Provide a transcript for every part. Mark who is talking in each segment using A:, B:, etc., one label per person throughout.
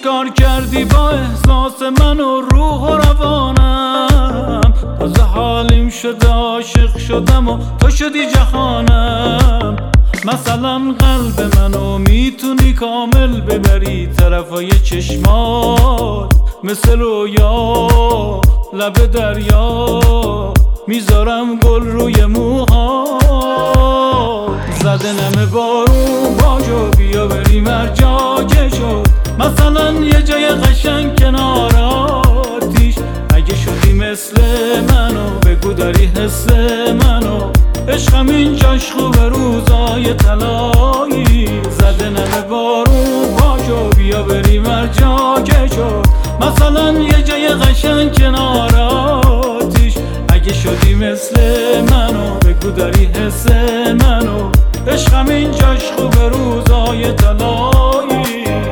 A: چیکار کردی با احساس من و روح و روانم؟ تازه حالیم شده عاشق شدم و تو شدی جهانم. مثلا قلب منو میتونی کامل ببری طرفای چشمات، مثل رویا لب دریا میذارم گل روی موها. زده نمه بارون باجو بیا بریم هر جا که شد، مثلا یه جای قشنگ کنار آتیش. اگه شدی مثل منو بگو داری حس منو، عشقم اینجاش خوبه روزای طلایی. زده نمه بارون باجو بیا بریم هر جا که شد، مثلا یه جای قشنگ کنار آتیش. اگه شدی مثل منو بگو داری حس منو، عشقم اینجاش خوبه روزای طلایی.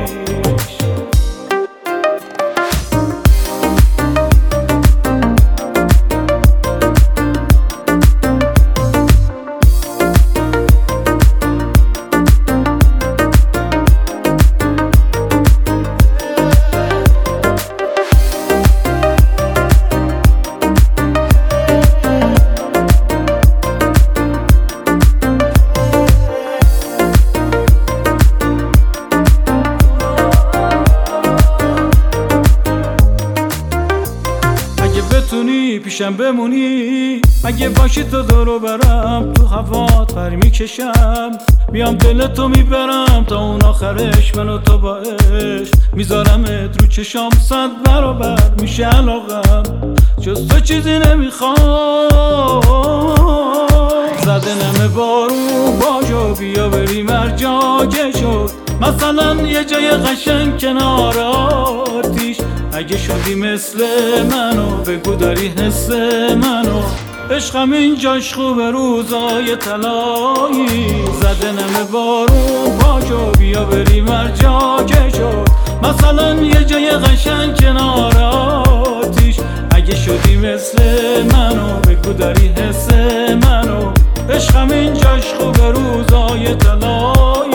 A: بتونی پیشم بمونی، اگه باشی تو دورو برم تو هوات پر میکشم، میام دلتو میبرم تا اون آخرش، منو تو با عشق میذارمت رو چشام 100 برابر میشه علاقم، جز تو چیزی نمیخوام. زده نمه بارون باجو بیا بریم هر جا که شد، مثلا یه جای قشنگ کنار آتیش. اگه شدی مثل منو بگو داری حس منو، عشقم اینجاش خوبه روزای طلایی. زده نمه بارون باجو بیا بریم هر جا که شد، مثلا یه جای قشنگ کنار آتیش. اگه شدی مثل منو بگو داری حس منو، عشقم اینجاش خوبه روزای طلایی.